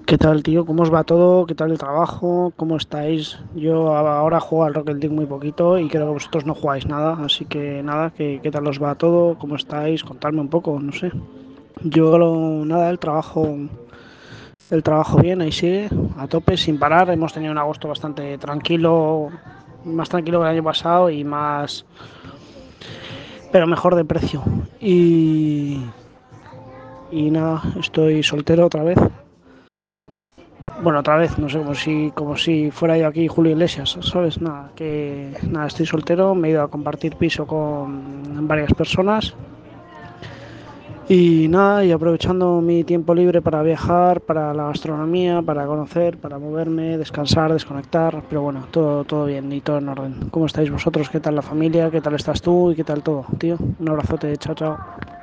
¿Qué tal, tío? ¿Cómo os va todo? ¿Qué tal el trabajo? ¿Cómo estáis? Yo ahora juego al Rocket League muy poquito y creo que vosotros no jugáis nada, así que nada, ¿qué tal os va todo? ¿Cómo estáis? Contadme un poco, no sé. Nada, el trabajo bien, ahí sigue, a tope, sin parar. Hemos tenido un agosto bastante tranquilo, más tranquilo que el año pasado y más, pero mejor de precio. Y nada, estoy soltero otra vez. Bueno, otra vez, no sé, como si fuera yo aquí Julio Iglesias, ¿sabes? Nada, estoy soltero, me he ido a compartir piso con varias personas y nada, y aprovechando mi tiempo libre para viajar, para la gastronomía, para conocer, para moverme, descansar, desconectar, pero bueno, todo bien y todo en orden. ¿Cómo estáis vosotros? ¿Qué tal la familia? ¿Qué tal estás tú? ¿Y qué tal todo, tío? Un abrazote, chao, chao.